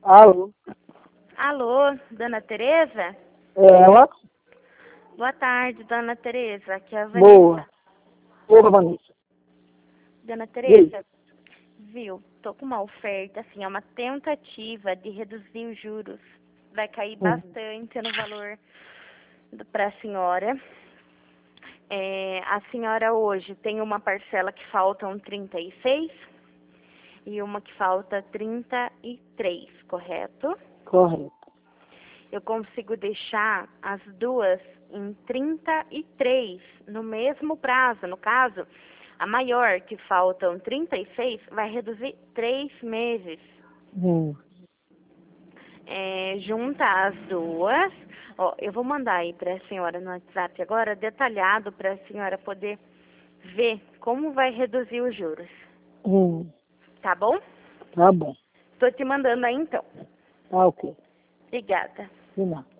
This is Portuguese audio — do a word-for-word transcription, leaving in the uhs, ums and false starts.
Alô? Alô, dona Tereza? É ela? Boa tarde, dona Tereza. Aqui é a Vanessa. Boa. Boa, Vanessa. Dona E aí? Tereza, viu? Tô com uma oferta, assim, é uma tentativa de reduzir os juros. Vai cair Hum. bastante no valor para a senhora. É, a senhora hoje tem uma parcela que faltam trinta e seis e uma que falta trinta e três, correto? Correto. Eu consigo deixar as duas em trinta e três no mesmo prazo. No caso, a maior, que faltam trinta e seis, vai reduzir três meses. Hum. É, junta as duas. Ó, eu vou mandar aí para a senhora no WhatsApp agora, detalhado, para a senhora poder ver como vai reduzir os juros. Hum. Tá bom? Tá bom. Estou te mandando aí então. Tá ok. Obrigada. De nada.